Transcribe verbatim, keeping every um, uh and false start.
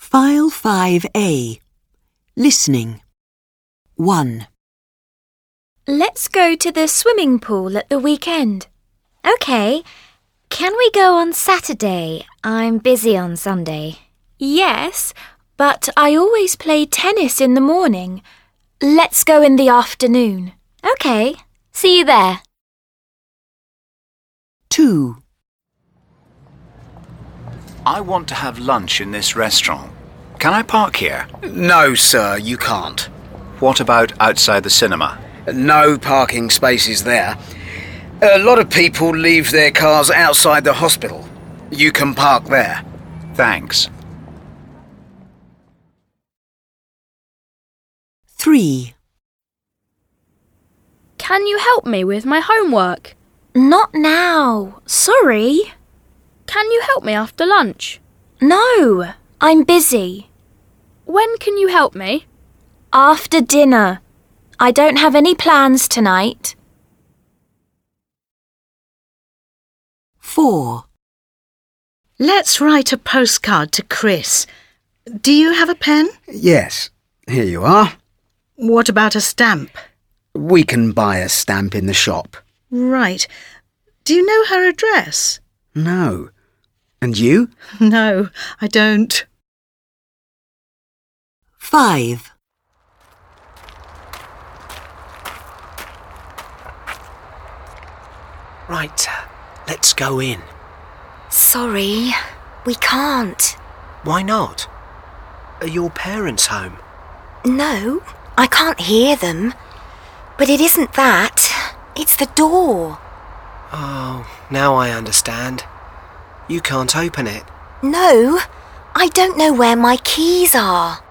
File five A. Listening. one. Let's go to the swimming pool at the weekend. OK. Can we go on Saturday? I'm busy on Sunday. Yes, but I always play tennis in the morning. Let's go in the afternoon. OK. See you there. two. I want to have lunch in this restaurant. Can I park here? No, sir, you can't. What about outside the cinema? No parking spaces there. A lot of people leave their cars outside the hospital. You can park there. Thanks. three. Can you help me with my homework? Not now. Sorry. Can you help me after lunch? No, I'm busy. When can you help me? After dinner. I don't have any plans tonight. four. Let's write a postcard to Chris. Do you have a pen? Yes, here you are. What about a stamp? We can buy a stamp in the shop. Right. Do you know her address? No. And you? No, I don't. five. Right, let's go in. Sorry, we can't. Why not? Are your parents home? No, I can't hear them. But it isn't that. It's the door. Oh, now I understand. You can't open it. No, I don't know where my keys are.